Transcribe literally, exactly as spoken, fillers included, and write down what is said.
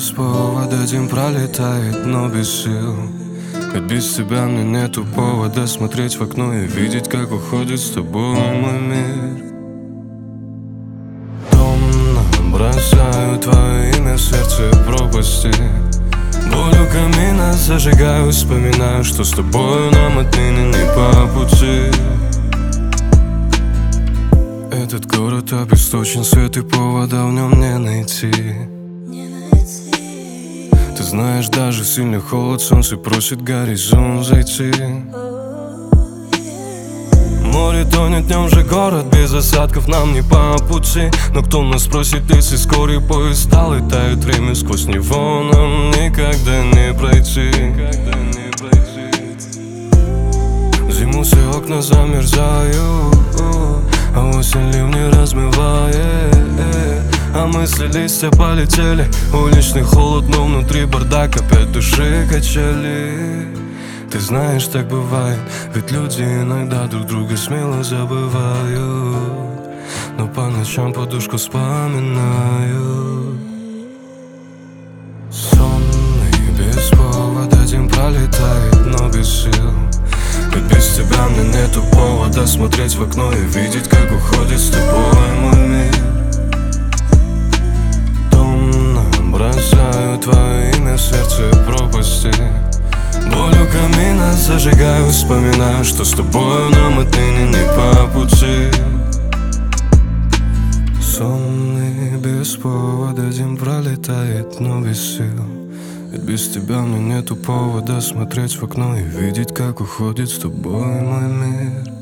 без повода день пролетает, но без сил. Ведь без тебя мне нету повода смотреть в окно и видеть, как уходит с тобой мой мир. Томно бросаю твое имя в сердце пропасти. Болью камина зажигаю, вспоминаю, что с тобою нам отныне не по пути. Этот город обесточен, свет и повода в нем не найти. Ты знаешь, даже сильный холод, солнце просит горизонт зайти. Море тонет, днем же город без осадков, нам не по пути. Но кто нас спросит, если скорый поезд стал и тает время, сквозь него нам никогда не пройти. Зиму все окна замерзают, а осень ливни размывает. А мысли листья полетели, уличный холод, но внутри бардак, опять души качели. Ты знаешь, так бывает, ведь люди иногда друг друга смело забывают, но по ночам подушку вспоминаю. Сонный, без повода день пролетает, но без сил. Ведь без тебя мне нету повода смотреть в окно и видеть, как уходит с тобой мой мир. Томно бросаю твое имя в сердце пропасти. Болью камина зажигаю, вспоминаю, что с тобою нам отныне не по пути. Сонный, без повода день пролетает, но без сил. Ведь без тебя мне нету повода смотреть в окно и видеть, как уходит с тобой мой мир.